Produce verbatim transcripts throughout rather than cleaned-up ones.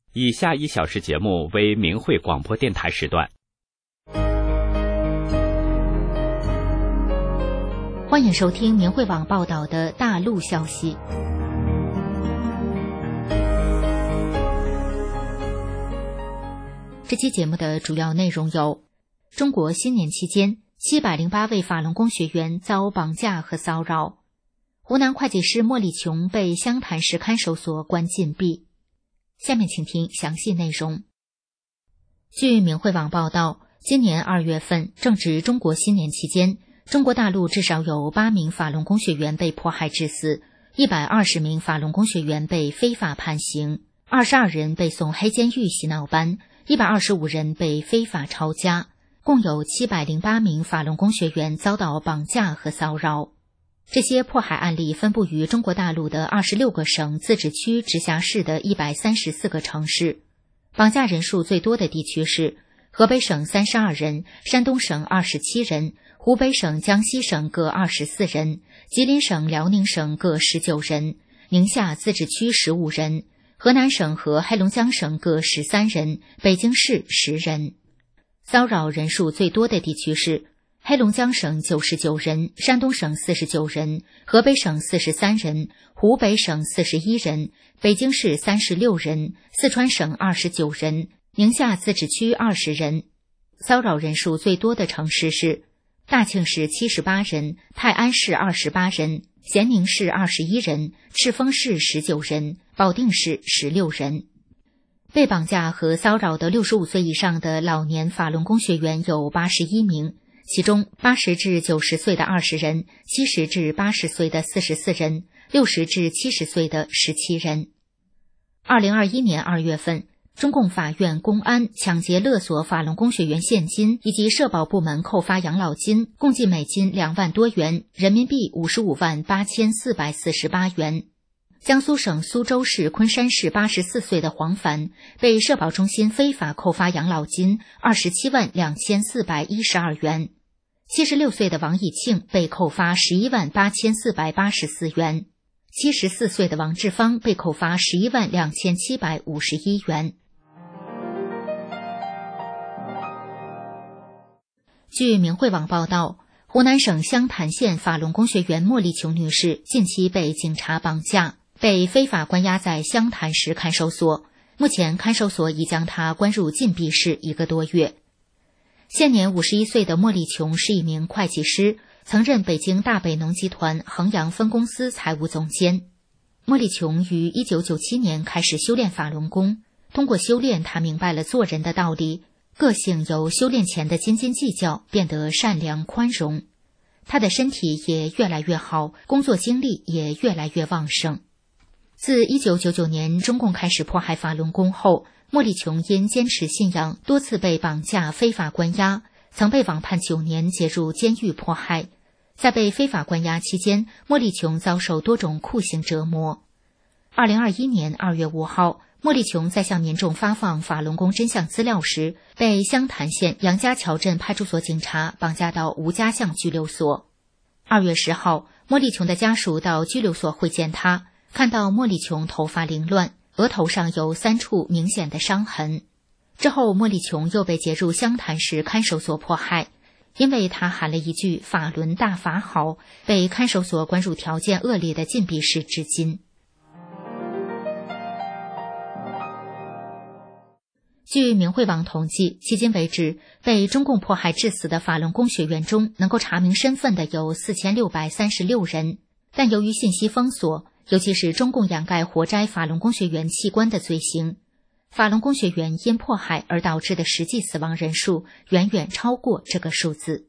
以下一小时节目为明慧广播电台时段。 欢迎收听明慧网报道的大陆消息。这期节目的主要内容有：中国新年期间，七百零八位法轮功学员遭绑架和骚扰；湖南会计师莫立琼被湘潭市看守所关禁闭。下面请听详细内容。据明慧网报道，今年二月份正值中国新年期间，中国大陆至少有八名法轮功学员被迫害致死，一百二十名法轮功学员被非法判刑，二十二人被送黑监狱洗脑班，一百二十五人被非法抄家，共有七百零八名法轮功学员遭到绑架和骚扰。这些迫害案例分布于中国大陆的二十六个省、自治区、直辖市的一百三十四个城市。绑架人数最多的地区是河北省三十二人，山东省二十七人，湖北省、江西省各二十四人，吉林省、辽宁省各十九人，宁夏自治区十五人，河南省和黑龙江省各十三人，北京市十人。骚扰人数最多的地区是黑龙江省九十九人，山东省四十九人，河北省四十三人，湖北省四十一人，北京市三十六人，四川省二十九人，宁夏自治区二十人。骚扰人数最多的城市是大庆市七十八人，泰安市二十八人，咸宁市二十一人，赤峰市十九人，保定市十六人。被绑架和骚扰的六十五岁以上的老年法轮功学员有八十一名，其中八十至九十岁的二十人，七十至八十岁的四十四人，六十至七十岁的十七人。二零二一年二月份，中共法院、公安抢劫勒索法轮功学员现金以及社保部门扣发养老金，共计美金两万多元，人民币五十五万八千四百四十八元。江苏省苏州市昆山市八十四岁的黄凡被社保中心非法扣发养老金二十七万两千四百一十二元。七十六岁的王以庆被扣发十一万八千四百八十四元。七十四岁的王志芳被扣发十一万两千七百五十一元。据明慧网报道，湖南省湘潭县法轮功学员莫立琼女士近期被警察绑架，被非法关押在湘潭市看守所，目前看守所已将她关入禁闭室一个多月。现年五十一岁的莫立琼是一名会计师，曾任北京大北农集团衡阳分公司财务总监。莫立琼于一九九七年开始修炼法轮功，通过修炼，她明白了做人的道理，个性由修炼前的斤斤计较变得善良宽容。她的身体也越来越好，工作精力也越来越旺盛。自一九九九年中共开始迫害法轮功后，莫立琼因坚持信仰，多次被绑架、非法关押，曾被网判九年，结入监狱迫害。在被非法关押期间，莫立琼遭受多种酷刑折磨。二零二一年二月五号，莫立琼在向民众发放法轮功真相资料时，被湘潭县杨家桥镇派出所警察绑架到吴家巷拘留所。二月十号，莫立琼的家属到拘留所会见他，看到莫立琼头发凌乱，额头上有三处明显的伤痕。之后，莫立琼又被劫入湘潭市看守所迫害，因为他喊了一句“法轮大法好”，被看守所关入条件恶劣的禁闭室至今。据明慧网统计，迄今为止，被中共迫害致死的法轮功学员中，能够查明身份的有四千六百三十六人，但由于信息封锁，尤其是中共掩盖活摘法轮功学员器官的罪行，法轮功学员因迫害而导致的实际死亡人数远远超过这个数字。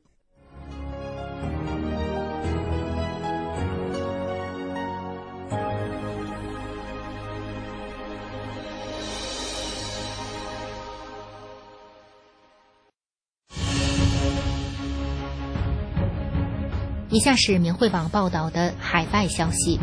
以下是明慧网报道的海外消息，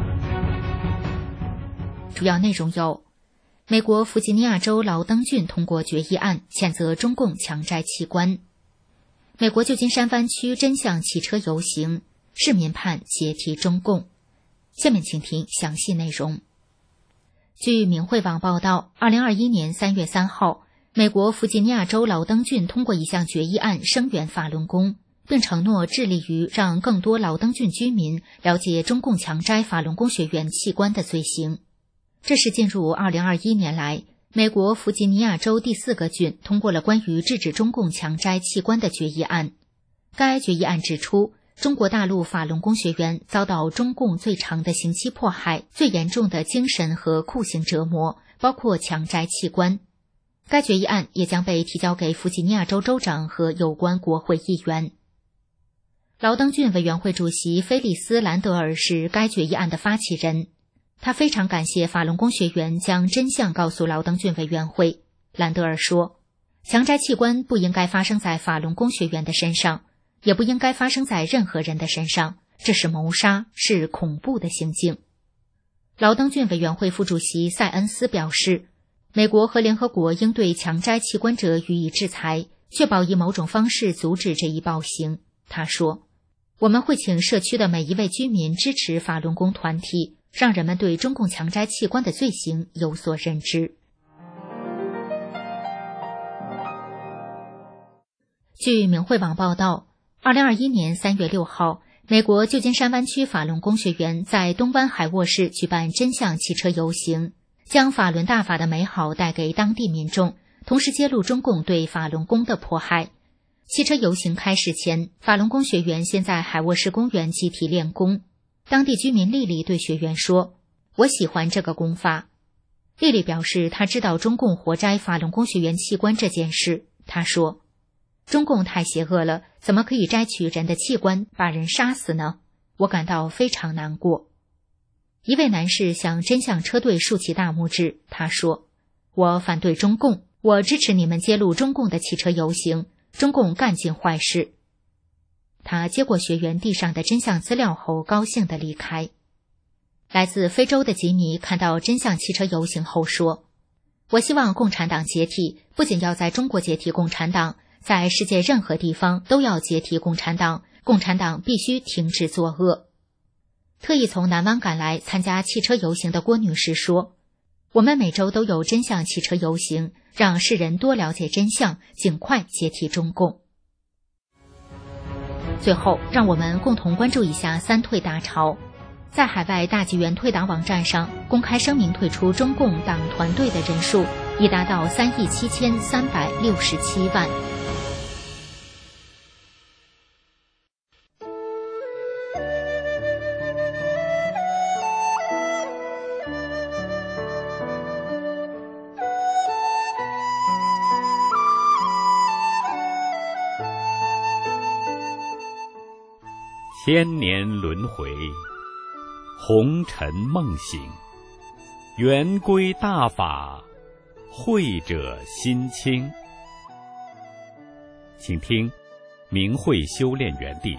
主要内容有：美国弗吉尼亚州劳登郡通过决议案，谴责中共强摘器官；美国旧金山湾区真相汽车游行，市民盼解体中共。下面请听详细内容。 据明慧网报道，二零二一年三月三号，美国弗吉尼亚州劳登郡通过一项决议案声援法轮功，并承诺致力于让更多劳登郡居民了解中共强摘法轮功学员器官的罪行。这是进入二零二一年来，美国弗吉尼亚州第四个郡通过了关于制止中共强摘器官的决议案。该决议案指出，中国大陆法轮功学员遭到中共最长的刑期迫害、最严重的精神和酷刑折磨，包括强摘器官。该决议案也将被提交给弗吉尼亚州州长和有关国会议员。劳登郡委员会主席菲利斯·兰德尔是该决议案的发起人，他非常感谢法轮功学员将真相告诉劳登郡委员会。兰德尔说，强摘器官不应该发生在法轮功学员的身上，也不应该发生在任何人的身上，这是谋杀，是恐怖的行径。劳登郡委员会副主席塞恩斯表示，美国和联合国应对强摘器官者予以制裁，确保以某种方式阻止这一暴行。他说，我们会请社区的每一位居民支持法轮功团体，让人们对中共强摘器官的罪行有所认知。据明慧网报道，二零二一年三月六号，美国旧金山湾区法轮功学员在东湾海沃市举办真相汽车游行，将法轮大法的美好带给当地民众，同时揭露中共对法轮功的迫害。汽车游行开始前，法轮功学员先在海沃市公园集体练功。当地居民丽丽对学员说，我喜欢这个功法。丽丽表示她知道中共活摘法轮功学员器官这件事。她说，中共太邪恶了，怎么可以摘取人的器官，把人杀死呢？我感到非常难过。一位男士向真相车队竖起大拇指，他说，我反对中共，我支持你们揭露中共的汽车游行，中共干尽坏事。他接过学员递上的真相资料后高兴地离开。来自非洲的吉米看到真相汽车游行后说，我希望共产党解体，不仅要在中国解体共产党，在世界任何地方都要解体共产党，共产党必须停止作恶。特意从南湾赶来参加汽车游行的郭女士说，我们每周都有真相汽车游行，让世人多了解真相，尽快解体中共。最后，让我们共同关注一下三退大潮。在海外大纪元退党网站上，公开声明退出中共党团队的人数已达到三亿七千三百六十七万。 千年轮回，红尘梦醒，圆规大法，慧者心清。请听明慧修炼园地。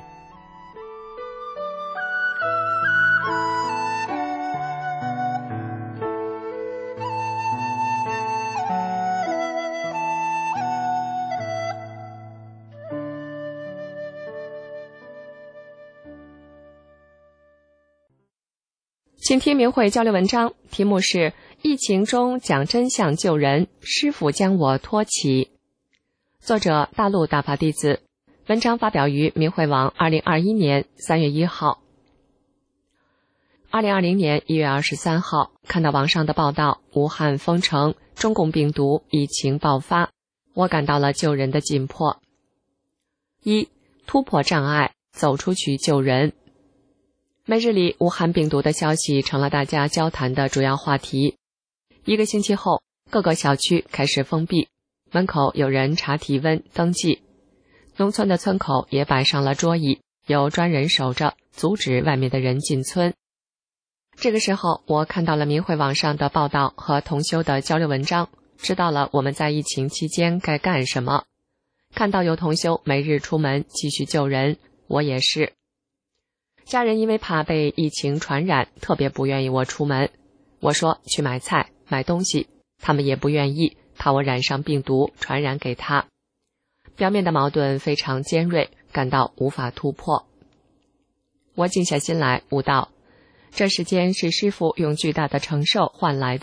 请听明慧交流文章，题目是疫情中讲真相救人，师父将我托起。作者大陆大法弟子，文章发表于明慧网二零二一年三月一号。二零二零年一月二十三号，看到网上的报道，武汉封城，中共病毒疫情爆发，我感到了救人的紧迫。一、突破障碍，走出去救人。每日里武汉病毒的消息成了大家交谈的主要话题。一个星期后，各个小区开始封闭，门口有人查体温登记，农村的村口也摆上了桌椅，有专人守着，阻止外面的人进村。这个时候，我看到了明慧网上的报道和同修的交流文章，知道了我们在疫情期间该干什么。看到有同修每日出门继续救人，我也是。家人因为怕被疫情传染，特别不愿意我出门。我说去买菜买东西，他们也不愿意，怕我染上病毒传染给他。表面的矛盾非常尖锐，感到无法突破。我静下心来悟道，这世间是师父用巨大的承受换来的，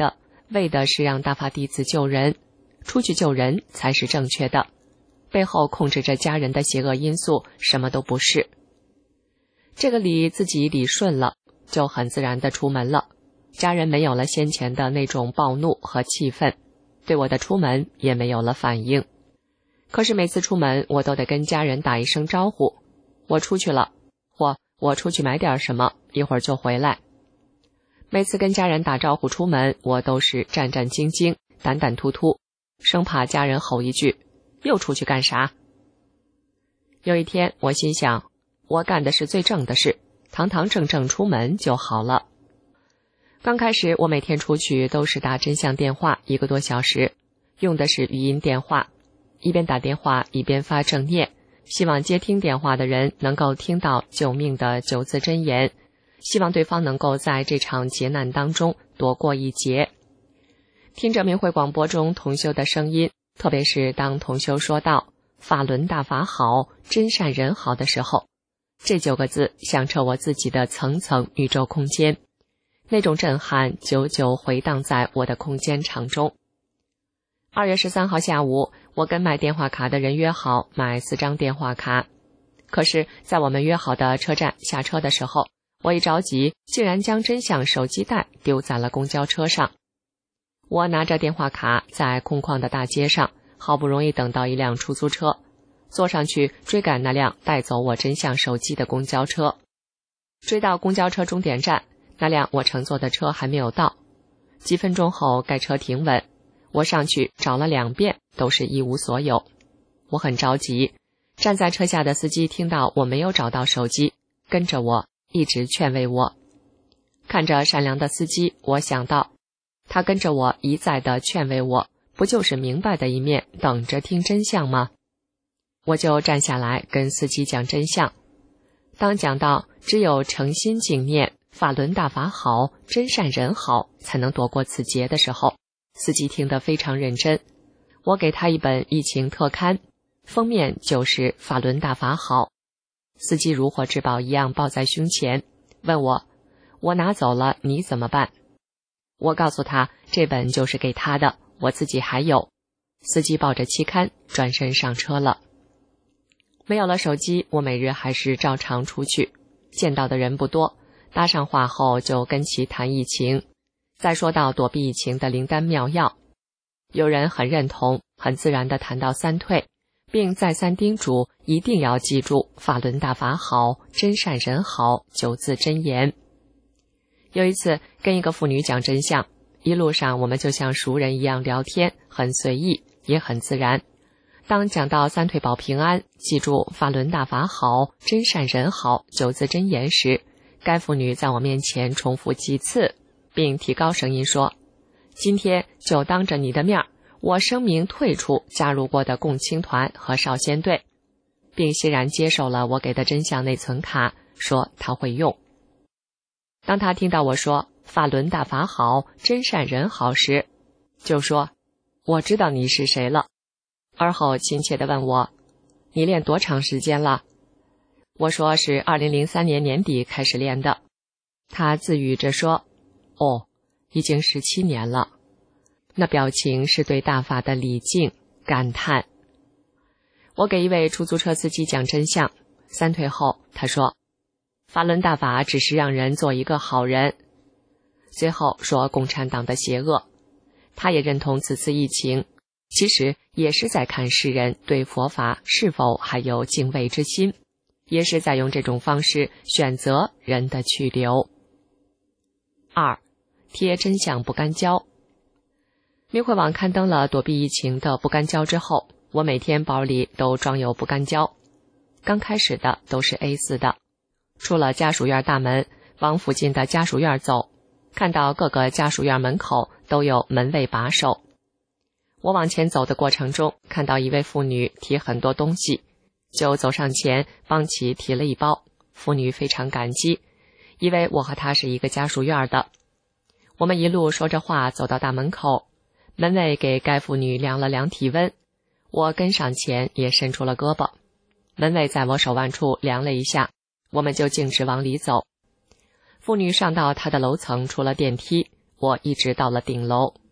为的是让大法弟子救人，出去救人才是正确的，背后控制着家人的邪恶因素什么都不是。这个理自己理顺了，就很自然地出门了，家人没有了先前的那种暴怒和气愤，对我的出门也没有了反应。可是每次出门我都得跟家人打一声招呼，我出去了，或我出去买点什么，一会儿就回来。每次跟家人打招呼出门，我都是战战兢兢，胆胆突突，生怕家人吼一句，又出去干啥？有一天我心想，我干的是最正的事，堂堂正正出门就好了。刚开始我每天出去都是打真相电话一个多小时，用的是语音电话，一边打电话一边发正念，希望接听电话的人能够听到救命的九字真言，希望对方能够在这场劫难当中躲过一劫。听着明慧广播中同修的声音，特别是当同修说到法轮大法好，真善人好的时候，这九个字响彻我自己的层层宇宙空间，那种震撼久久回荡在我的空间场中。二月十三号下午，我跟卖电话卡的人约好买四张电话卡，可是在我们约好的车站下车的时候，我一着急，竟然将真相手机袋丢在了公交车上。我拿着电话卡在空旷的大街上，好不容易等到一辆出租车，坐上去追赶那辆带走我真相手机的公交车。追到公交车终点站，那辆我乘坐的车还没有到。几分钟后，该车停稳，我上去找了两遍，都是一无所有。我很着急，站在车下的司机听到我没有找到手机，跟着我一直劝慰我。看着善良的司机，我想到，他跟着我一再的劝慰我，不就是明白的一面，等着听真相吗？我就站下来跟司机讲真相。当讲到只有诚心敬念，法轮大法好，真善人好，才能躲过此劫的时候，司机听得非常认真。我给他一本疫情特刊，封面就是法轮大法好。司机如获至宝一样抱在胸前，问我，我拿走了你怎么办？我告诉他，这本就是给他的，我自己还有。司机抱着期刊转身上车了。没有了手机，我每日还是照常出去，见到的人不多，搭上话后就跟其谈疫情，再说到躲避疫情的灵丹妙药。有人很认同，很自然地谈到三退，并再三叮嘱一定要记住法轮大法好，真善人好九字真言。有一次跟一个妇女讲真相，一路上我们就像熟人一样聊天，很随意也很自然。当讲到三退保平安，记住法轮大法好，真善人好九字真言时，该妇女在我面前重复几次，并提高声音说，今天就当着你的面，我声明退出加入过的共青团和少先队，并欣然接受了我给的真相内存卡，说他会用。当他听到我说法轮大法好，真善人好时，就说，我知道你是谁了。而后亲切地问我，你练多长时间了？我说是二零零三年年底开始练的。他自语着说，哦，已经十七年了。那表情是对大法的礼敬感叹。我给一位出租车司机讲真相，三退后他说，法轮大法只是让人做一个好人。随后说共产党的邪恶。他也认同此次疫情其实也是在看世人对佛法是否还有敬畏之心，也是在用这种方式选择人的去留。二，贴真相不干胶。明慧网刊登了躲避疫情的不干胶之后，我每天包里都装有不干胶。刚开始的都是 A 四 的，出了家属院大门，往附近的家属院走，看到各个家属院门口都有门卫把守。我往前走的过程中，看到一位妇女提很多东西，就走上前帮其提了一包。妇女非常感激，以为我和她是一个家属院的。我们一路说着话走到大门口，门卫给该妇女量了量体温，我跟上前也伸出了胳膊，门卫在我手腕处量了一下，我们就径直往里走。妇女上到她的楼层，出了电梯，我一直到了顶楼。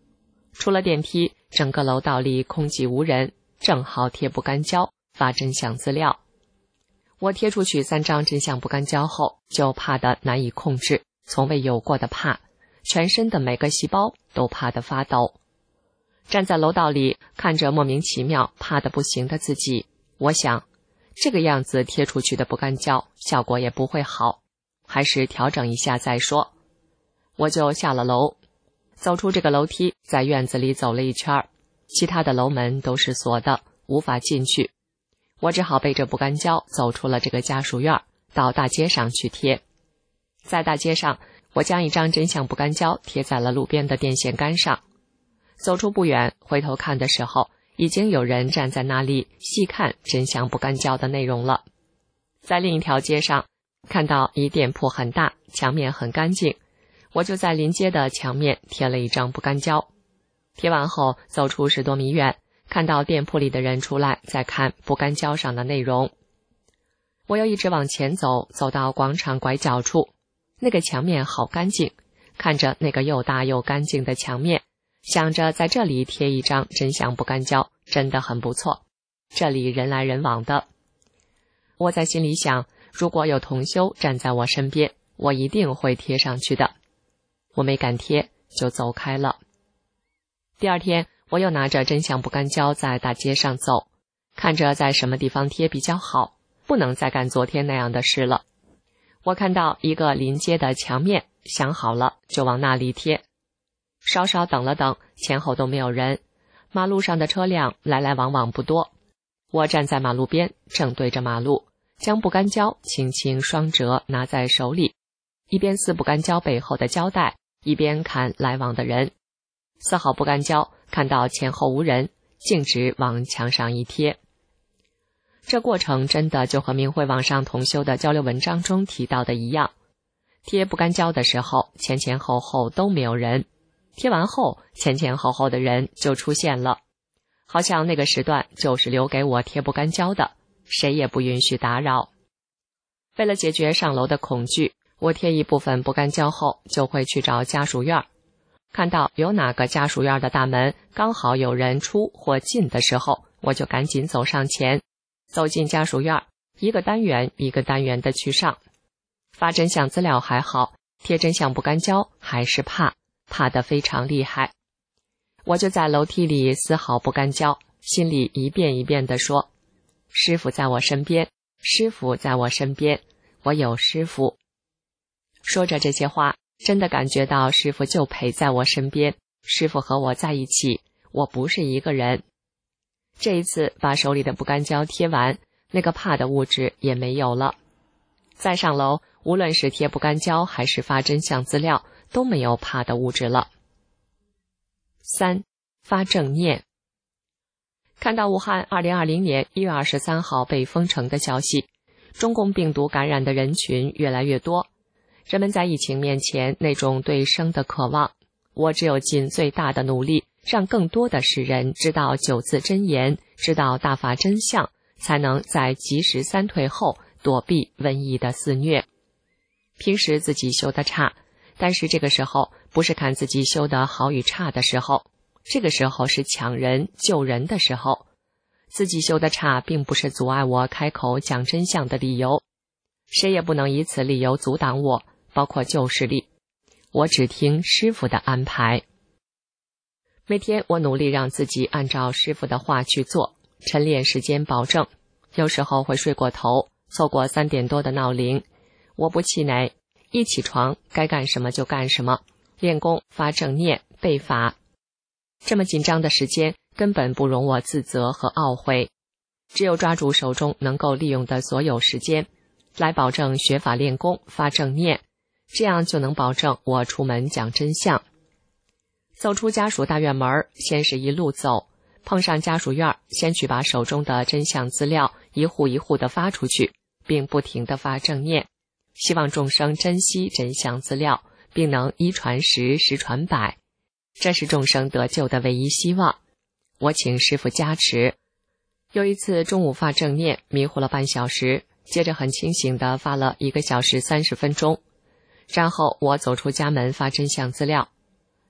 出了电梯，整个楼道里空寂无人，正好贴不干胶发真相资料。我贴出去三张真相不干胶后，就怕得难以控制，从未有过的怕，全身的每个细胞都怕得发抖。站在楼道里看着莫名其妙怕得不行的自己，我想这个样子贴出去的不干胶效果也不会好，还是调整一下再说。我就下了楼，走出这个楼梯，在院子里走了一圈，其他的楼门都是锁的，无法进去。我只好背着不干胶走出了这个家属院，到大街上去贴。在大街上，我将一张真相不干胶贴在了路边的电线杆上。走出不远，回头看的时候，已经有人站在那里细看真相不干胶的内容了。在另一条街上，看到一店铺很大，墙面很干净，我就在临街的墙面贴了一张不干胶。贴完后，走出十多米远，看到店铺里的人出来在看不干胶上的内容。我又一直往前走，走到广场拐角处，那个墙面好干净，看着那个又大又干净的墙面，想着在这里贴一张真相不干胶真的很不错，这里人来人往的。我在心里想，如果有同修站在我身边，我一定会贴上去的。我没敢贴，就走开了。第二天，我又拿着真相不干胶在大街上走，看着在什么地方贴比较好，不能再干昨天那样的事了。我看到一个临街的墙面，想好了就往那里贴。稍稍等了等，前后都没有人，马路上的车辆来来往往不多。我站在马路边，正对着马路，将不干胶轻轻双折拿在手里，一边撕不干胶背后的胶带，一边看来往的人。撕好不干胶，看到前后无人，径直往墙上一贴。这过程真的就和明慧网上同修的交流文章中提到的一样，贴不干胶的时候，前前后后都没有人，贴完后，前前后后的人就出现了，好像那个时段就是留给我贴不干胶的，谁也不允许打扰。为了解决上楼的恐惧，我贴一部分不干胶后，就会去找家属院。看到有哪个家属院的大门刚好有人出或进的时候，我就赶紧走上前，走进家属院，一个单元一个单元的去上。发真相资料还好，贴真相不干胶还是怕，怕得非常厉害。我就在楼梯里撕好不干胶，心里一遍一遍地说，师父在我身边，师父在我身边，我有师父。说着这些话，真的感觉到师父就陪在我身边，师父和我在一起，我不是一个人。这一次把手里的不干胶贴完，那个怕的物质也没有了。再上楼，无论是贴不干胶还是发真相资料，都没有怕的物质了。三、发正念。看到武汉二零二零年一月二十三号被封城的消息，中共病毒感染的人群越来越多，人们在疫情面前那种对生的渴望，我只有尽最大的努力，让更多的世人知道九字真言，知道大法真相，才能在及时三退后躲避瘟疫的肆虐。平时自己修得差，但是这个时候不是看自己修得好与差的时候，这个时候是抢人救人的时候。自己修得差并不是阻碍我开口讲真相的理由，谁也不能以此理由阻挡我，包括旧势力。我只听师父的安排。每天我努力让自己按照师父的话去做，晨练时间保证，有时候会睡过头，错过三点多的闹铃。我不气馁，一起床该干什么就干什么，练功、发正念、背法。这么紧张的时间根本不容我自责和懊悔，只有抓住手中能够利用的所有时间，来保证学法练功、发正念，这样就能保证我出门讲真相。走出家属大院门，先是一路走，碰上家属院，先去把手中的真相资料一户一户地发出去，并不停地发正念，希望众生珍惜真相资料，并能一传十，十传百，这是众生得救的唯一希望。我请师父加持。有一次中午发正念，迷糊了半小时，接着很清醒地发了一个小时三十分钟。然后我走出家门发真相资料，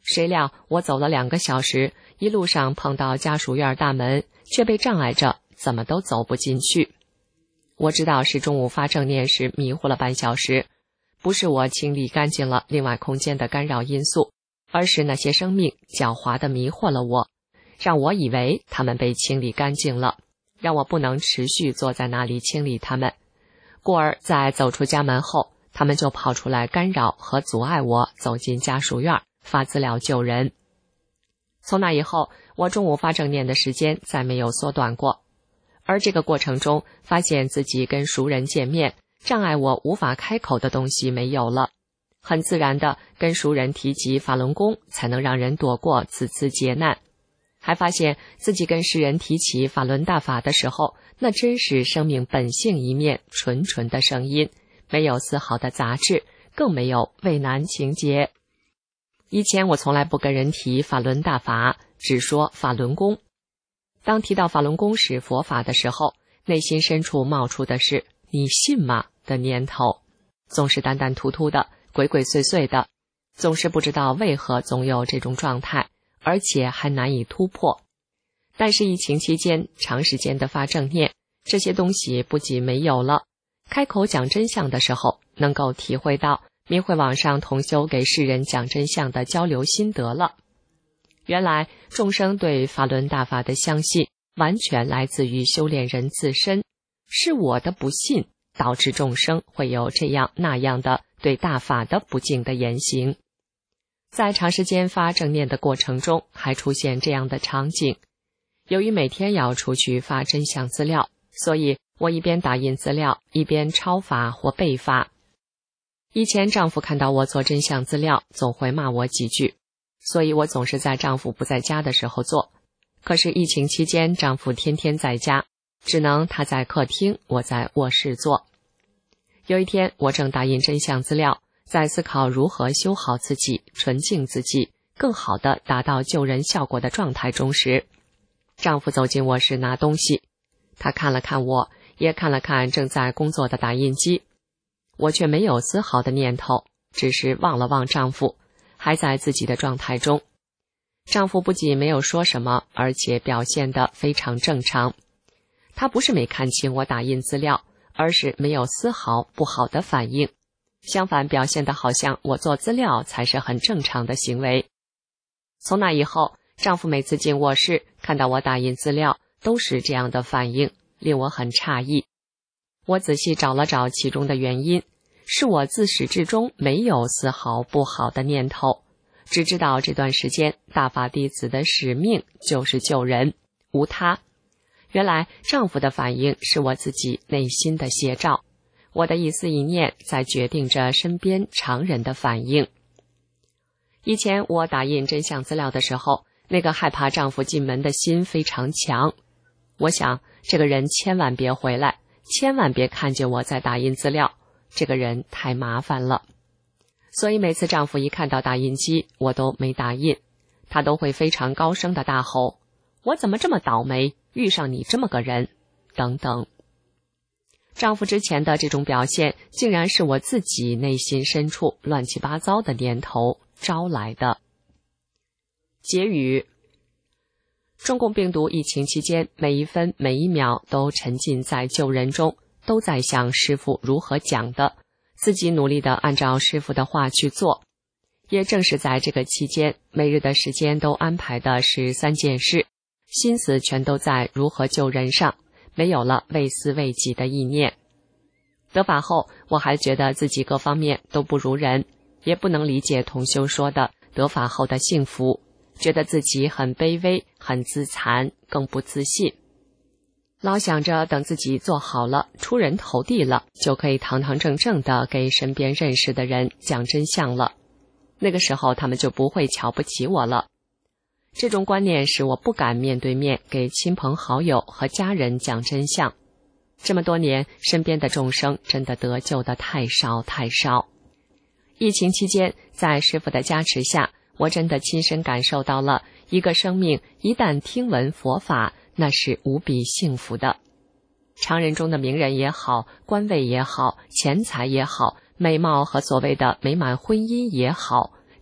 谁料我走了两个小时，一路上碰到家属院大门，却被障碍着，怎么都走不进去。我知道是中午发正念时迷糊了半小时，不是我清理干净了另外空间的干扰因素，而是那些生命狡猾地迷惑了我，让我以为他们被清理干净了，让我不能持续坐在那里清理他们。故而在走出家门后，他们就跑出来干扰和阻碍我走进家属院发资料救人。从那以后，我中午发正念的时间再没有缩短过，而这个过程中发现自己跟熟人见面，障碍我无法开口的东西没有了，很自然的跟熟人提及法轮功才能让人躲过此次劫难。还发现自己跟世人提起法轮大法的时候，那真是生命本性一面纯纯的声音，没有丝毫的杂质，更没有畏难情节。以前我从来不跟人提法轮大法，只说法轮功。当提到法轮功是佛法的时候，内心深处冒出的是你信吗的念头，总是淡淡突突的，鬼鬼祟祟的，总是不知道为何总有这种状态，而且还难以突破。但是疫情期间长时间的发正念，这些东西不仅没有了，开口讲真相的时候，能够体会到明慧网上同修给世人讲真相的交流心得了。原来众生对法轮大法的相信完全来自于修炼人自身，是我的不信导致众生会有这样那样的对大法的不敬的言行。在长时间发正念的过程中，还出现这样的场景。由于每天要出去发真相资料，所以我一边打印资料，一边抄法或背法。以前丈夫看到我做真相资料，总会骂我几句，所以我总是在丈夫不在家的时候做。可是疫情期间，丈夫天天在家，只能他在客厅，我在卧室做。有一天，我正打印真相资料，在思考如何修好自己，纯净自己，更好地达到救人效果的状态中时，丈夫走进卧室拿东西，他看了看我，也看了看正在工作的打印机，我却没有丝毫的念头，只是望了望丈夫，还在自己的状态中。丈夫不仅没有说什么，而且表现得非常正常。他不是没看清我打印资料，而是没有丝毫不好的反应，相反表现得好像我做资料才是很正常的行为。从那以后，丈夫每次进卧室看到我打印资料都是这样的反应，令我很诧异。我仔细找了找其中的原因，是我自始至终没有丝毫不好的念头，只知道这段时间大法弟子的使命就是救人，无他。原来丈夫的反应是我自己内心的写照，我的一思一念在决定着身边常人的反应。以前我打印真相资料的时候，那个害怕丈夫进门的心非常强。我想，这个人千万别回来，千万别看见我在打印资料，这个人太麻烦了。所以每次丈夫一看到打印机，我都没打印，他都会非常高声的大吼：我怎么这么倒霉，遇上你这么个人，等等。丈夫之前的这种表现，竟然是我自己内心深处乱七八糟的念头招来的。结语：中共病毒疫情期间，每一分每一秒都沉浸在救人中，都在想师父如何讲的，自己努力地按照师父的话去做。也正是在这个期间，每日的时间都安排的是三件事，心思全都在如何救人上，没有了为私为己的意念。得法后，我还觉得自己各方面都不如人，也不能理解同修说的得法后的幸福，觉得自己很卑微，很自残，更不自信。老想着等自己做好了，出人头地了，就可以堂堂正正地给身边认识的人讲真相了。那个时候他们就不会瞧不起我了。这种观念使我不敢面对面给亲朋好友和家人讲真相。这么多年，身边的众生真的得救的太少太少。疫情期间，在师父的加持下，我真的亲身感受到了一个生命一旦听闻佛法，那是无比幸福的。常人中的名人也好，官位也好，钱财也好，美貌和所谓的美满婚姻也好，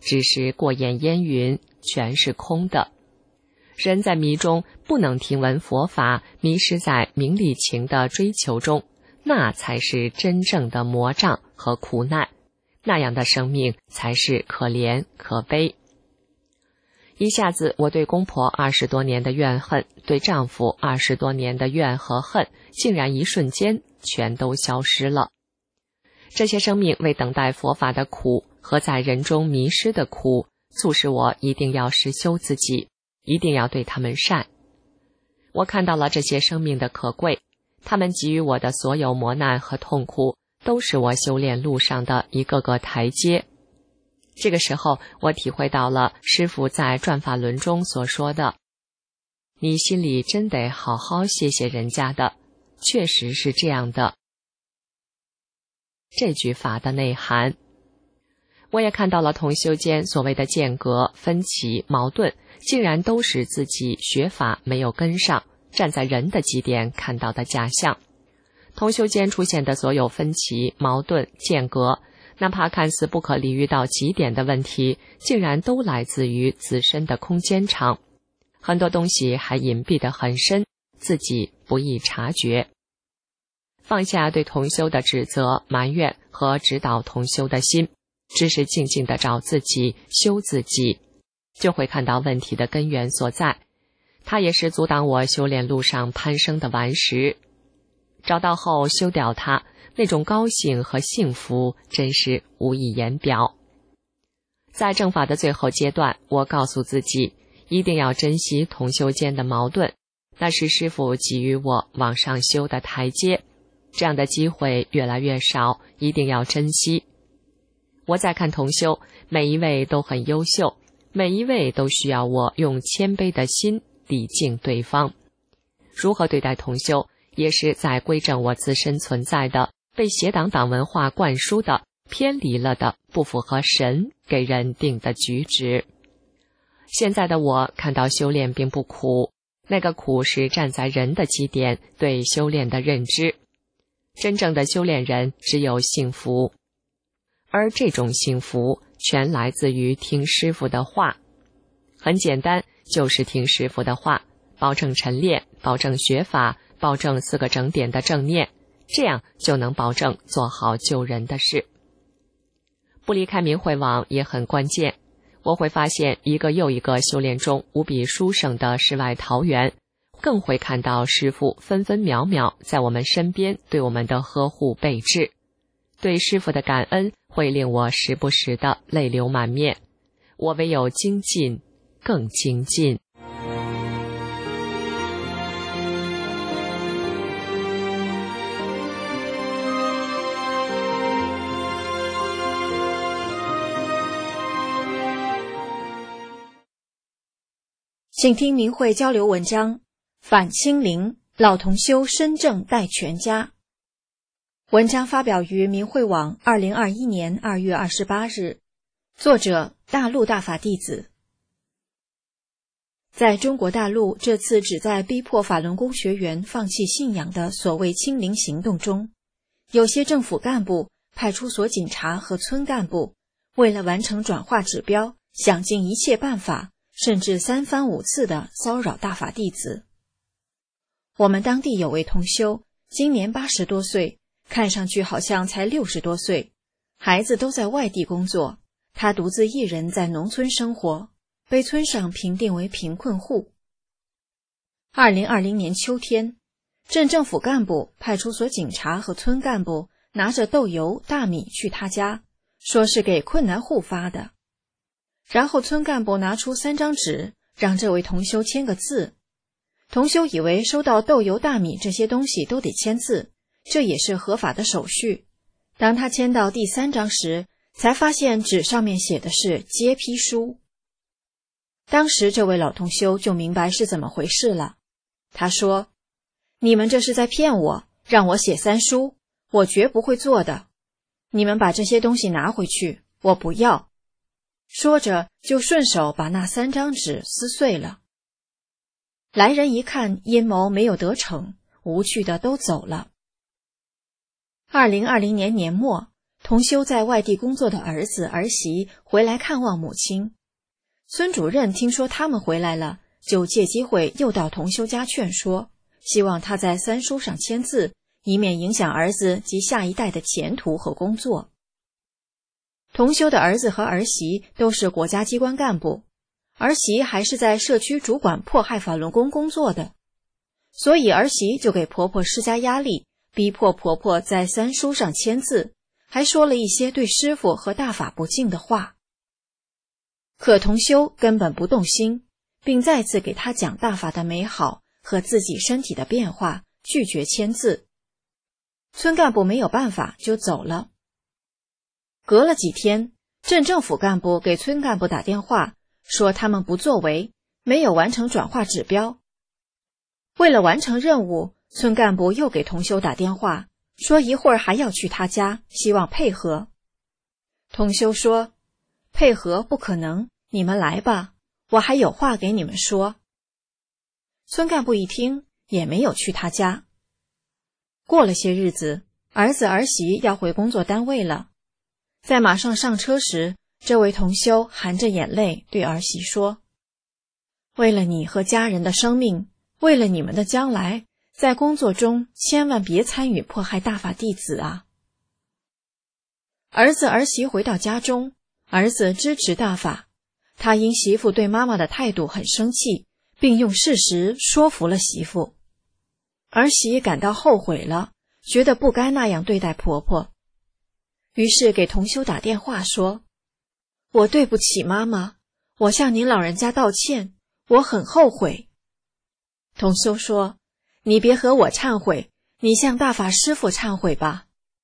只是过眼烟云，全是空的。人在迷中不能听闻佛法，迷失在名利情的追求中，那才是真正的魔障和苦难，那样的生命才是可怜可悲。一下子我对公婆二十多年的怨恨，对丈夫二十多年的怨和恨，竟然一瞬间全都消失了。这些生命为等待佛法的苦和在人中迷失的苦，促使我一定要实修自己，一定要对他们善。我看到了这些生命的可贵，他们给予我的所有磨难和痛苦，都是我修炼路上的一个个台阶。这个时候，我体会到了师父在转法轮中所说的，你心里真得好好谢谢人家的，确实是这样的。这句法的内涵，我也看到了同修间所谓的间隔、分歧、矛盾，竟然都是自己学法没有跟上，站在人的基点看到的假象。同修间出现的所有分歧、矛盾、间隔，哪怕看似不可理喻到极点的问题，竟然都来自于自身的空间场，很多东西还隐蔽得很深，自己不易察觉。放下对同修的指责、埋怨和指导同修的心，只是静静地找自己、修自己，就会看到问题的根源所在。它也是阻挡我修炼路上攀升的顽石。找到后修掉它，那种高兴和幸福真是无以言表。在正法的最后阶段，我告诉自己一定要珍惜同修间的矛盾，那是师父给予我往上修的台阶，这样的机会越来越少，一定要珍惜。我在看同修，每一位都很优秀，每一位都需要我用谦卑的心礼敬对方。如何对待同修，也是在规正我自身存在的被邪党党文化灌输的偏离了的不符合神给人定的举止。现在的我看到修炼并不苦，那个苦是站在人的基点对修炼的认知。真正的修炼人只有幸福，而这种幸福全来自于听师父的话。很简单，就是听师父的话，保证晨练，保证学法，保证四个整点的正念，这样就能保证做好救人的事。不离开明慧网也很关键，我会发现一个又一个修炼中无比殊胜的世外桃源，更会看到师父分分秒秒在我们身边对我们的呵护备至。对师父的感恩会令我时不时的泪流满面，我唯有精进更精进。 请听明慧交流文章，反清零，老同修身正带全家。文章发表于明慧网二零二一年二月二十八日，作者大陆大法弟子。在中国大陆这次旨在逼迫法轮功学员放弃信仰的所谓清零行动中，有些政府干部、派出所警察和村干部为了完成转化指标，想尽一切办法，甚至三番五次的骚扰大法弟子。我们当地有位同修，今年八十多岁，看上去好像才六十多岁，孩子都在外地工作，他独自一人在农村生活，被村上评定为贫困户。二零二零年秋天，镇政府干部、派出所警察和村干部拿着豆油、大米去他家，说是给困难户发的。然后村干部拿出三张纸，让这位同修签个字。同修以为收到豆油、大米这些东西都得签字，这也是合法的手续。当他签到第三张时，才发现纸上面写的是揭批书。当时这位老同修就明白是怎么回事了。他说：“你们这是在骗我，让我写三书，我绝不会做的。你们把这些东西拿回去，我不要。”说着就顺手把那三张纸撕碎了。来人一看阴谋没有得逞，无趣的都走了。二零二零年年末， 同修在外地工作的儿子儿媳回来看望母亲。孙主任听说他们回来了，就借机会又到同修家劝说，希望他在三书上签字，以免影响儿子及下一代的前途和工作。同修的儿子和儿媳都是国家机关干部，儿媳还是在社区主管迫害法轮功工作的，所以儿媳就给婆婆施加压力，逼迫婆婆在三书上签字，还说了一些对师父和大法不敬的话。可同修根本不动心，并再次给他讲大法的美好和自己身体的变化，拒绝签字。村干部没有办法就走了。隔了几天，镇政府干部给村干部打电话，说他们不作为，没有完成转化指标。为了完成任务，村干部又给同修打电话，说一会儿还要去他家，希望配合。同修说，配合不可能，你们来吧，我还有话给你们说。村干部一听，也没有去他家。过了些日子，儿子儿媳要回工作单位了，在马上上车时，这位同修含着眼泪对儿媳说，为了你和家人的生命，为了你们的将来，在工作中千万别参与迫害大法弟子啊。儿子儿媳回到家中，儿子支持大法，他因媳妇对妈妈的态度很生气，并用事实说服了媳妇。儿媳感到后悔了，觉得不该那样对待婆婆，于是给同修打电话说，我对不起妈妈，我向您老人家道歉，我很后悔。同修说，你别和我忏悔，你向大法师父忏悔吧。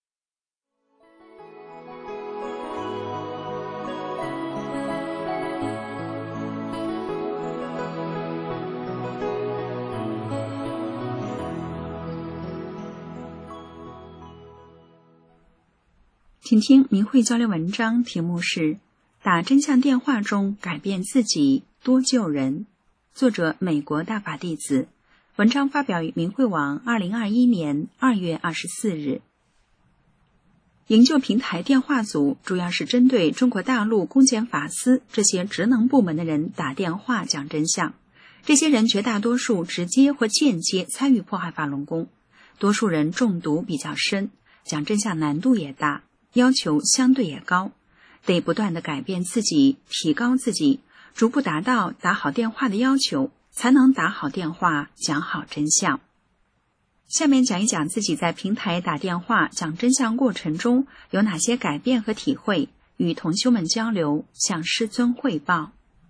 请听明慧交流文章，题目是打真相电话中改变自己，多救人。作者美国大法弟子，文章发表于明慧网二零二一年二月二十四日。营救平台电话组主要是针对中国大陆公检法司这些职能部门的人打电话讲真相。这些人绝大多数直接或间接参与迫害法轮功，多数人中毒比较深，讲真相难度也大，要求相对也高，得不断地改变自己，提高自己，逐步达到打好电话的要求，才能打好电话，讲好真相。下面讲一讲自己在平台打电话讲真相过程中有哪些改变和体会，与同修们交流，向师尊汇报。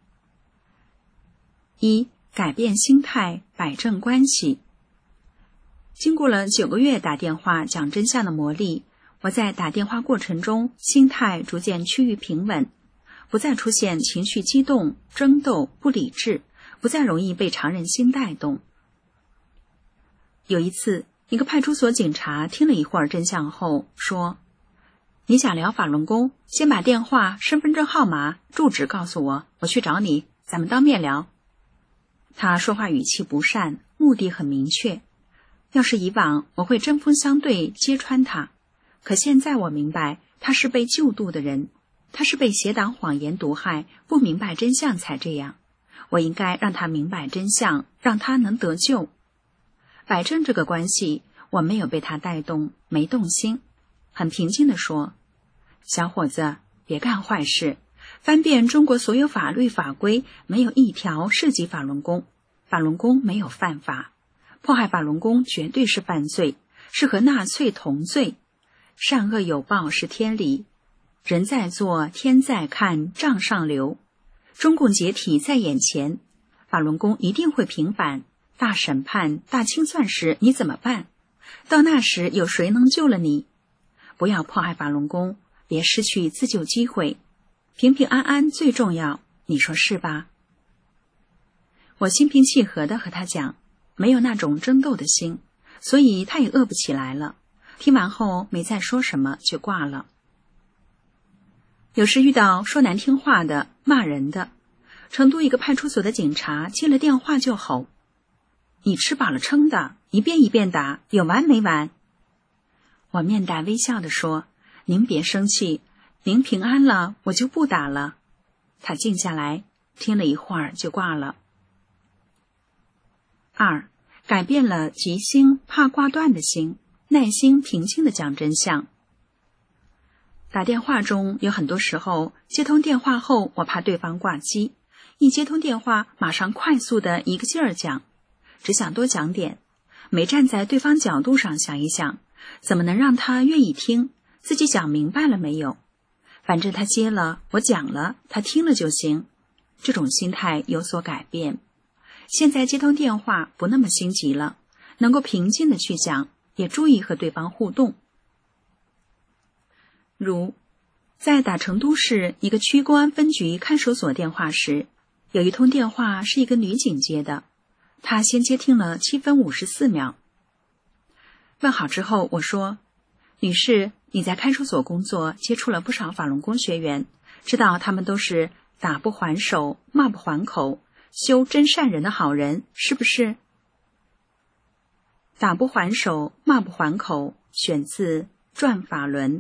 一、改变心态，摆正关系。经过了九个月打电话讲真相的磨砺，我在打电话过程中心态逐渐趋于平稳，不再出现情绪激动、争斗、不理智，不再容易被常人心带动。有一次，一个派出所警察听了一会儿真相后说，你想聊法轮功，先把电话、身份证号码、住址告诉我，我去找你，咱们当面聊。他说话语气不善，目的很明确。要是以往，我会针锋相对，揭穿他。可现在我明白，他是被救度的人，他是被邪党谎言毒害，不明白真相才这样。我应该让他明白真相，让他能得救。摆正这个关系，我没有被他带动，没动心，很平静地说，小伙子，别干坏事，翻遍中国所有法律法规，没有一条涉及法轮功，法轮功没有犯法，迫害法轮功绝对是犯罪，是和纳粹同罪。善恶有报是天理，人在做，天在看，账上留。中共解体在眼前，法轮功一定会平反，大审判、大清算时你怎么办？到那时有谁能救了你？不要迫害法轮功，别失去自救机会，平平安安最重要，你说是吧？我心平气和地和他讲，没有那种争斗的心，所以他也饿不起来了。听完后没再说什么就挂了。有时遇到说难听话的、骂人的，成都一个派出所的警察接了电话就吼，你吃饱了撑的，一遍一遍打，有完没完？我面带微笑地说， 您别生气，您平安了，我就不打了。他静下来，听了一会儿就挂了。二，改变了急心怕挂断的心，耐心平静地讲真相。打电话中有很多时候，接通电话后我怕对方挂机，一接通电话马上快速地一个劲儿讲，只想多讲点，没站在对方角度上想一想，怎么能让他愿意听，自己讲明白了没有，反正他接了，我讲了，他听了就行。这种心态有所改变，现在接通电话不那么心急了，能够平静地去讲，也注意和对方互动。如在打成都市一个区公安分局看守所电话时，有一通电话是一个女警接的，她先接听了七分五十四秒。问好之后，我说：女士，你在看守所工作，接触了不少法轮功学员，知道他们都是打不还手，骂不还口，修真善人的好人，是不是？打不还手，骂不还口，选自《转法轮》。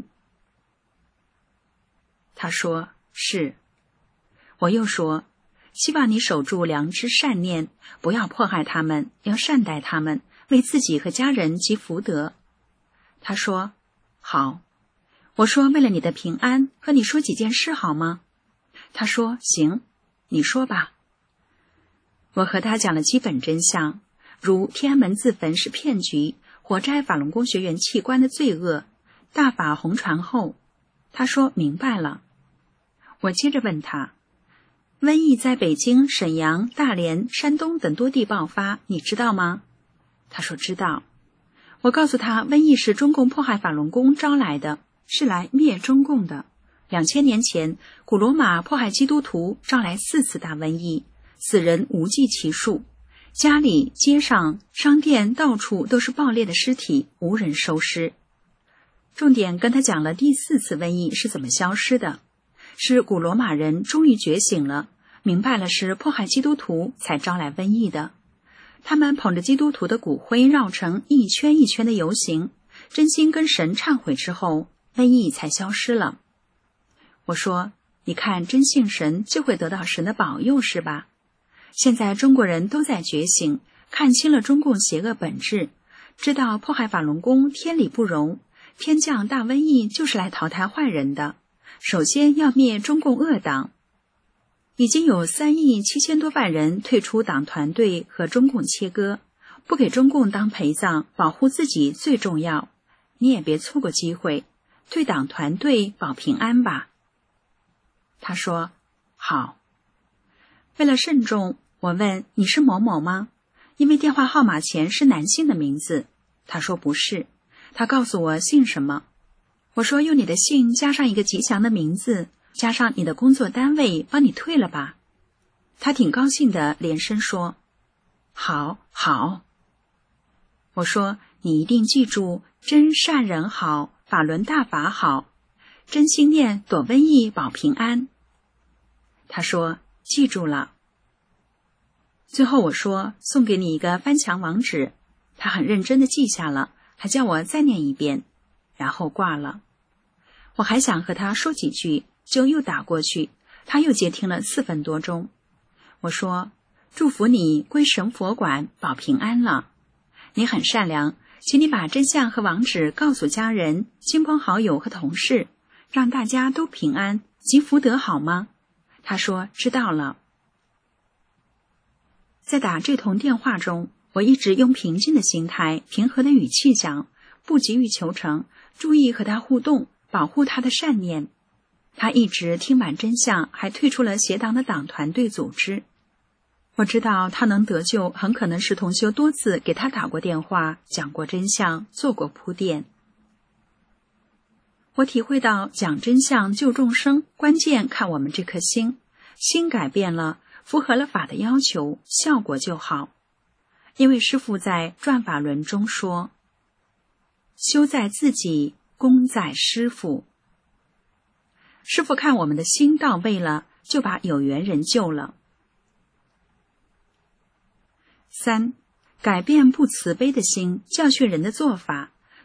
他说是。我又说，希望你守住良知善念，不要迫害他们，要善待他们，为自己和家人积福德。他说好。我说为了你的平安，和你说几件事好吗？他说行，你说吧。我和他讲了基本真相，如天安门自焚是骗局，火摘法轮功学员器官的罪恶，大法红传后，他说明白了。我接着问他，瘟疫在北京、沈阳、大连、山东等多地爆发，你知道吗？他说知道。我告诉他，瘟疫是中共迫害法轮功招来的，是来灭中共的。两千年前，古罗马迫害基督徒，招来四次大瘟疫，死人无计其数，家里、街上、商店到处都是爆裂的尸体，无人收尸。重点跟他讲了第四次瘟疫是怎么消失的，是古罗马人终于觉醒了，明白了是迫害基督徒才招来瘟疫的。他们捧着基督徒的骨灰绕成一圈一圈的游行，真心跟神忏悔之后，瘟疫才消失了。我说，你看真信神就会得到神的保佑是吧？现在中国人都在觉醒，看清了中共邪恶本质，知道迫害法轮功天理不容，天降大瘟疫就是来淘汰坏人的，首先要灭中共恶党。已经有三亿七千多万人退出党团队和中共切割，不给中共当陪葬，保护自己最重要。你也别错过机会，退党团队保平安吧。他说好。为了慎重，我问你是某某吗？因为电话号码前是男性的名字。他说不是。他告诉我姓什么。我说用你的姓加上一个吉祥的名字，加上你的工作单位，帮你退了吧。他挺高兴的，连声说好好。我说你一定记住，真善人好，法轮大法好，真心念躲瘟疫保平安。他说记住了。最后我说送给你一个翻墙网址，他很认真地记下了，还叫我再念一遍，然后挂了。我还想和他说几句，就又打过去，他又接听了四分多钟。我说祝福你归神佛管，保平安了。你很善良，请你把真相和网址告诉家人、亲朋好友和同事，让大家都平安，积福德好吗？他说知道了。在打这通电话中，我一直用平静的心态、平和的语气讲，不急于求成，注意和他互动，保护他的善念。他一直听完真相，还退出了邪党的党团队组织。我知道他能得救，很可能是同修多次给他打过电话，讲过真相，做过铺垫。我体会到讲真相救众生，关键看我们这颗心，心改变了，符合了法的要求，效果就好。因为师父在《转法轮》中说，修在自己，功在师父。师父看我们的心到位了，就把有缘人救了。三，改变不慈悲的心，教训人的做法，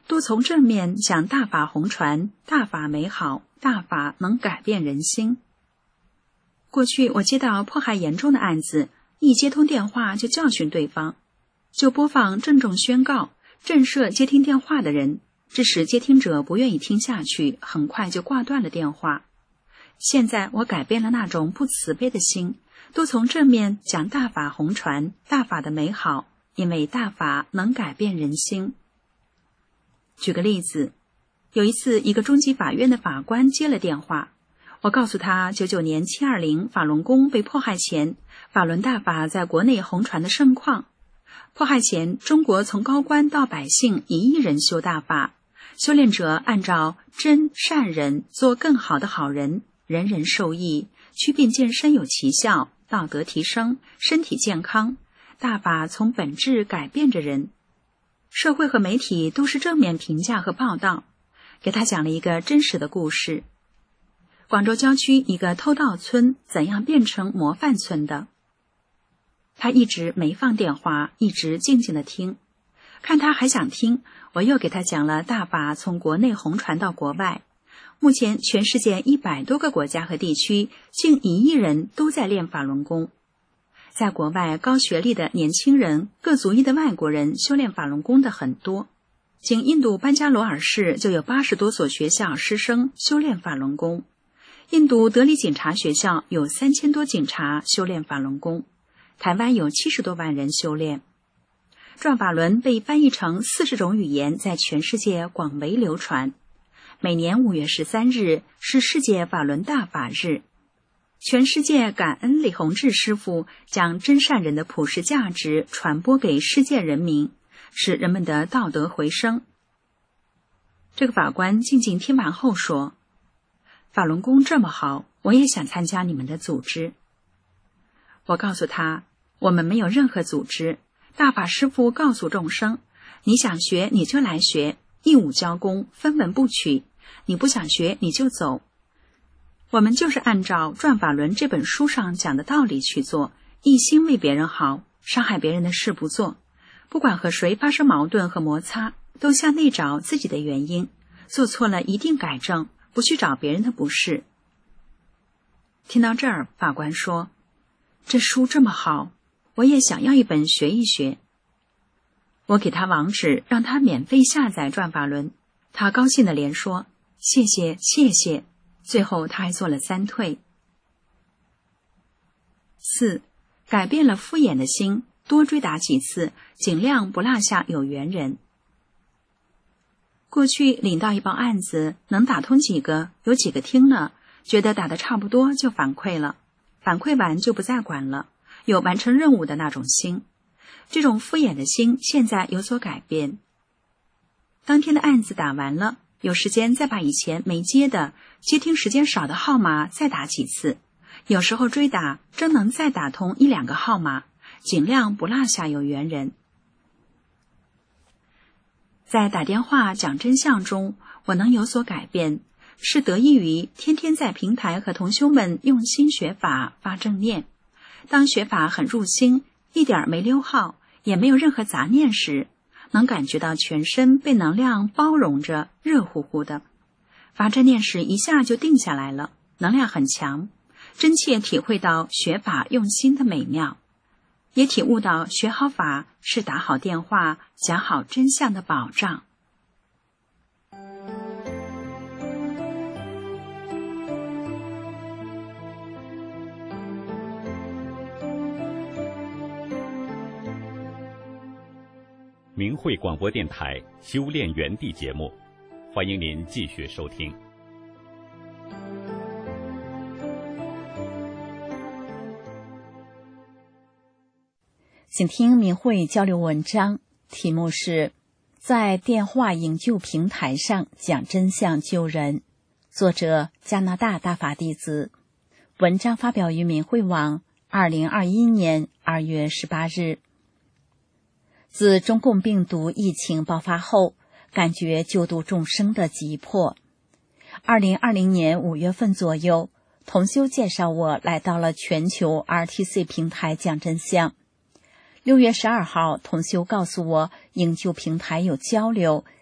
都从正面讲大法弘传，大法美好，大法能改变人心。过去我接到迫害严重的案子，一接通电话就教训对方，就播放郑重宣告，震慑接听电话的人，致使接听者不愿意听下去，很快就挂断了电话。现在我改变了那种不慈悲的心，都从正面讲大法弘传，大法的美好，因为大法能改变人心。举个例子，有一次一个中级法院的法官接了电话，我告诉他九九年七二零法轮功被迫害前，法轮大法在国内弘传的盛况。迫害前，中国从高官到百姓一亿人修大法，修炼者按照真善人做更好的好人，人人受益，祛病健身有奇效，道德提升，身体健康，大法从本质改变着人。社会和媒体都是正面评价和报道，给他讲了一个真实的故事。广州郊区一个偷盗村怎样变成模范村的。他一直没放电话，一直静静的听。看他还想听，我又给他讲了大法从国内弘传到国外。目前全世界一百多个国家和地区，近一亿人都在练法轮功。在国外，高学历的年轻人、各族裔的外国人修炼法轮功的很多。仅印度班加罗尔市就有八十多所学校师生修炼法轮功。印度德里警察学校有三千多警察修炼法轮功。台湾有七十多万人修炼。转法轮被翻译成四十种语言，在全世界广为流传。每年五月十三日是世界法轮大法日。全世界感恩李洪志师父将真善人的普世价值传播给世界人民，使人们的道德回升。这个法官静静听完后说，法轮功这么好，我也想参加你们的组织。我告诉他，我们没有任何组织，大法师父告诉众生，你想学你就来学，义务交功，分文不取，你不想学你就走。我们就是按照《转法轮》这本书上讲的道理去做，一心为别人好，伤害别人的事不做。不管和谁发生矛盾和摩擦，都向内找自己的原因，做错了一定改正，不去找别人的不是。听到这儿，法官说，这书这么好，我也想要一本学一学。我给他网址，让他免费下载《转法轮》，他高兴的连说谢谢谢谢。最后他还做了三退。四，改变了敷衍的心，多追打几次，尽量不落下有缘人。过去领到一报案子，能打通几个，有几个听了，觉得打得差不多就反馈了，反馈完就不再管了，有完成任务的那种心。这种敷衍的心现在有所改变。当天的案子打完了，有时间再把以前没接的、接听时间少的号码再打几次，有时候追打真能再打通一两个号码，尽量不落下有缘人。在打电话讲真相中，我能有所改变，是得益于天天在平台和同修们用心学法发正念。当学法很入心，一点没溜号，也没有任何杂念时，能感觉到全身被能量包容着，热乎乎的。发正念时一下就定下来了，能量很强，真切体会到学法用心的美妙，也体悟到学好法是打好电话、讲好真相的保障。 明慧广播电台修炼园地节目，欢迎您继续收听。 请听明慧交流文章，题目是在电话营救平台上讲真相救人，作者加拿大大法弟子。文章发表于明慧网二零二一年二月十八日。自中共病毒疫情爆发后，感觉救度众生的急迫。二零二零年五月份左右，同修介绍我来到了全球 R T C 平台讲真相。六月十二号，同修告诉我营救平台有交流，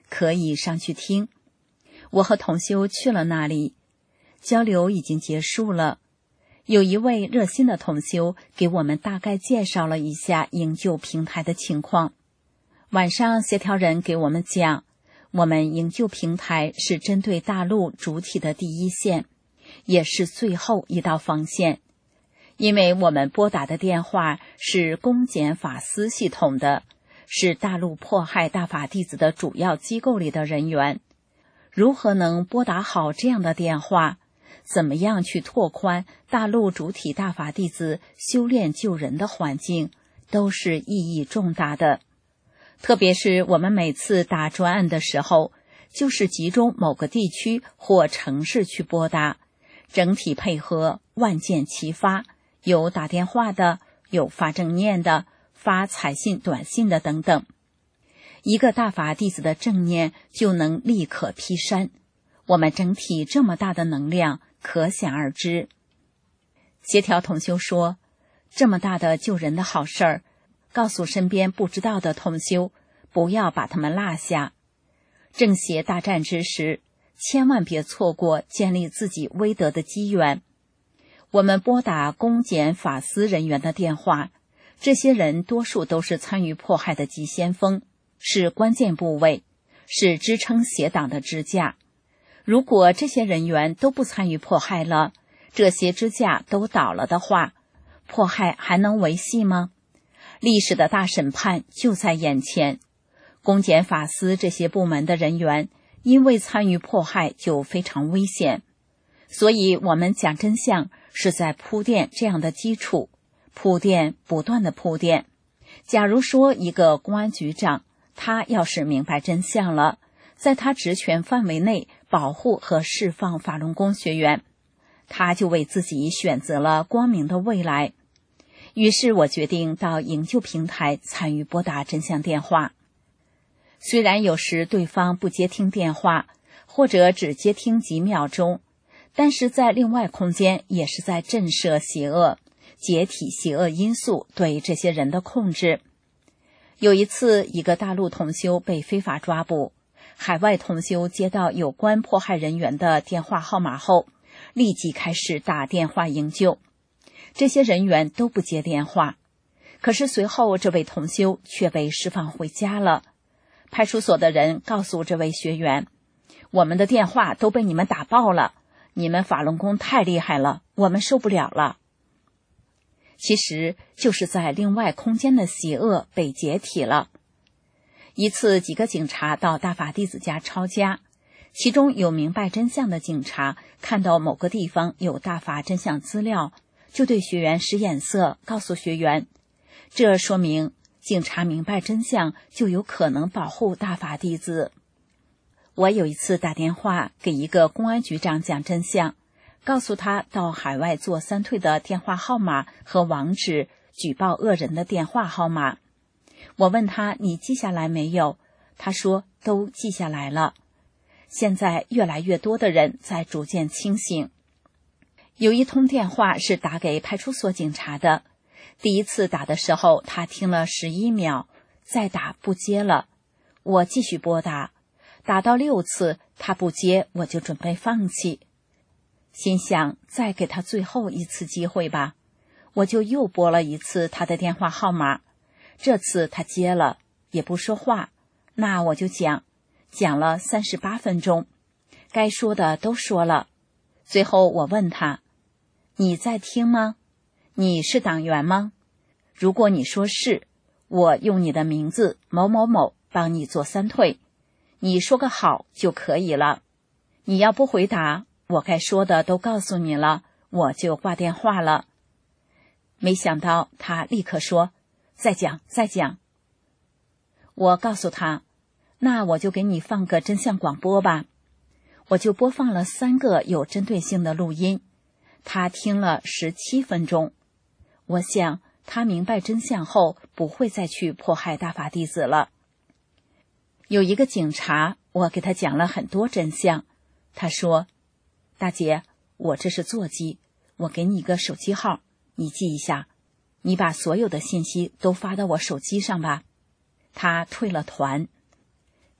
可以上去听。我和同修去了那里，交流已经结束了。有一位热心的同修给我们大概介绍了一下营救平台的情况。晚上协调人给我们讲，我们营救平台是针对大陆主体的第一线，也是最后一道防线。因为我们拨打的电话是公检法司系统的，是大陆迫害大法弟子的主要机构里的人员。如何能拨打好这样的电话？怎么样去拓宽大陆主体大法弟子修炼救人的环境，都是意义重大的。特别是我们每次打专案的时候，就是集中某个地区或城市去拨打，整体配合万箭齐发，有打电话的，有发正念的，发彩信短信的等等。一个大法弟子的正念就能立刻劈山，我们整体这么大的能量可想而知。协调同修说，这么大的救人的好事儿，告诉身边不知道的同修，不要把他们落下。正邪大战之时，千万别错过建立自己威德的机缘。我们拨打公检法司人员的电话，这些人多数都是参与迫害的急先锋，是关键部位，是支撑邪党的支架。如果这些人员都不参与迫害了，这些支架都倒了的话，迫害还能维系吗？历史的大审判就在眼前。公检法司这些部门的人员因为参与迫害就非常危险，所以我们讲真相是在铺垫这样的基础，铺垫不断的铺垫。假如说一个公安局长，他要是明白真相了，在他职权范围内保护和释放法轮功学员，他就为自己选择了光明的未来。于是我决定到营救平台参与拨打真相电话。虽然有时对方不接听电话，或者只接听几秒钟，但是在另外空间也是在震慑邪恶，解体邪恶因素对这些人的控制。有一次，一个大陆同修被非法抓捕，海外同修接到有关迫害人员的电话号码后，立即开始打电话营救。这些人员都不接电话，可是随后这位同修却被释放回家了。派出所的人告诉这位学员，我们的电话都被你们打爆了，你们法轮功太厉害了，我们受不了了。其实就是在另外空间的邪恶被解体了。一次，几个警察到大法弟子家抄家，其中有明白真相的警察看到某个地方有大法真相资料，就对学员使眼色，告诉学员，这说明警察明白真相就有可能保护大法弟子。我有一次打电话给一个公安局长讲真相，告诉他到海外做三退的电话号码和网址，举报恶人的电话号码。我问他，你记下来没有？他说都记下来了。现在越来越多的人在逐渐清醒。有一通电话是打给派出所警察的，第一次打的时候他听了十一秒，再打不接了，我继续拨打，打到六次他不接，我就准备放弃，心想再给他最后一次机会吧，我就又拨了一次他的电话号码，这次他接了，也不说话，那我就讲，讲了三十八分钟，该说的都说了。最后我问他，你在听吗？你是党员吗？如果你说是，我用你的名字某某某帮你做三退，你说个好就可以了。你要不回答，我该说的都告诉你了，我就挂电话了。没想到他立刻说，再讲再讲。我告诉他，那我就给你放个真相广播吧。我就播放了三个有针对性的录音，他听了十七分钟。我想他明白真相后不会再去迫害大法弟子了。有一个警察，我给他讲了很多真相，他说，大姐，我这是座机，我给你一个手机号，你记一下，你把所有的信息都发到我手机上吧。他退了团。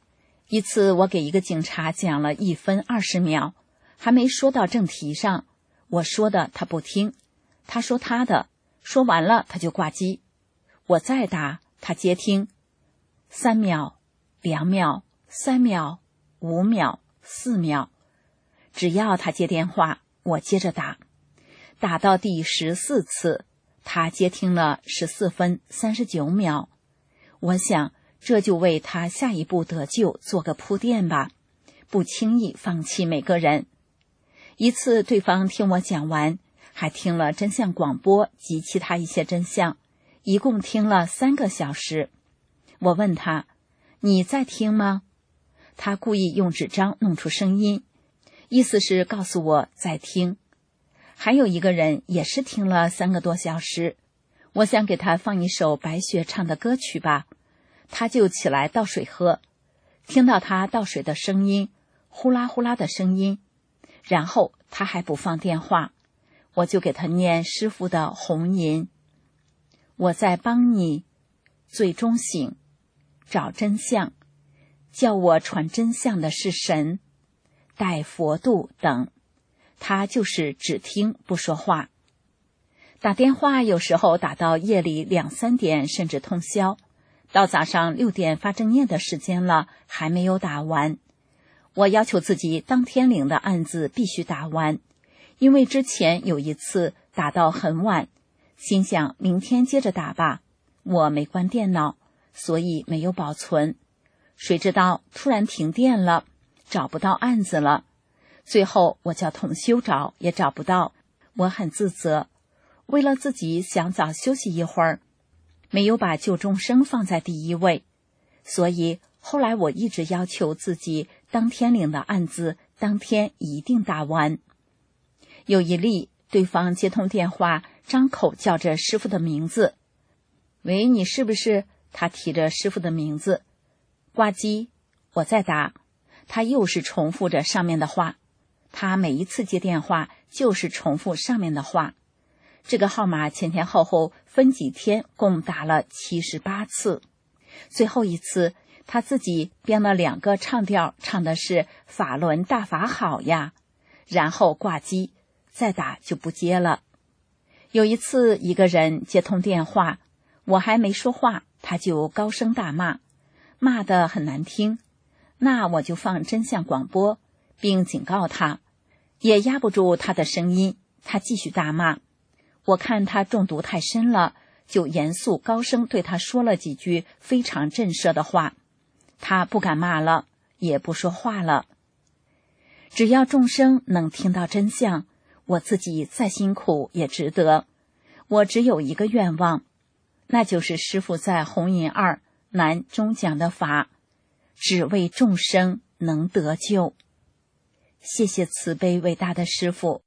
一次我给一个警察讲了一分二十秒，还没说到正题上，我说的他不听，他说他的，说完了他就挂机。我再打，他接听，三秒、两秒、三秒、五秒、四秒，只要他接电话，我接着打。打到第十四次，他接听了十四分三十九秒。我想这就为他下一步得救做个铺垫吧，不轻易放弃每个人。一次对方听我讲完，还听了真相广播及其他一些真相，一共听了三个小时。我问他，你在听吗？他故意用纸张弄出声音，意思是告诉我在听。还有一个人也是听了三个多小时，我想给他放一首白雪唱的歌曲吧，他就起来倒水喝，听到他倒水的声音，呼啦呼啦的声音，然后他还不放电话，我就给他念师父的红吟：我在帮你最终醒，找真相，叫我传真相的是神，带佛度等。他就是只听不说话。打电话有时候打到夜里两三点，甚至通宵，到早上六点发正念的时间了，还没有打完。我要求自己当天领的案子必须打完，因为之前有一次打到很晚，心想明天接着打吧，我没关电脑，所以没有保存。谁知道突然停电了，找不到案子了。最后我叫同修找也找不到，我很自责。为了自己想早休息一会儿，没有把救众生放在第一位，所以后来我一直要求自己当天领的案子当天一定打完。有一例，对方接通电话，张口叫着师父的名字，喂，你是不是？他提着师父的名字，挂机，我再打，他又是重复着上面的话，他每一次接电话就是重复上面的话。这个号码前前后后分几天共打了七十八次。最后一次他自己编了两个唱调，唱的是法轮大法好呀，然后挂机，再打就不接了。有一次一个人接通电话，我还没说话，他就高声大骂，骂得很难听，那我就放真相广播并警告他，也压不住他的声音，他继续大骂。我看他中毒太深了，就严肃高声对他说了几句非常震慑的话，他不敢骂了，也不说话了。只要众生能听到真相，我自己再辛苦也值得。我只有一个愿望，那就是师父在红银二南中讲的法，只为众生能得救。谢谢慈悲伟大的师父。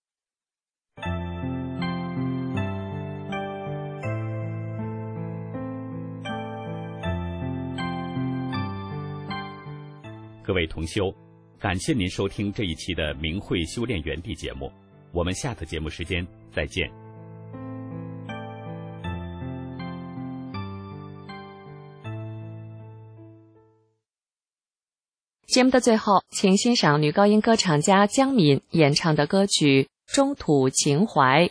各位同修，感谢您收听这一期的明慧修炼园地节目，我们下次节目时间再见。 节目的最后，请欣赏女高音歌唱家江敏演唱的歌曲《中土情怀》。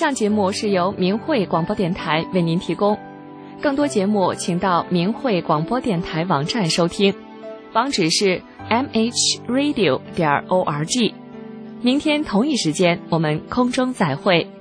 上节目是由明慧广播电台为您提供，更多节目请到明慧广播电台网站收听，网址是 m h radio 点 org。明天同一时间我们空中再会。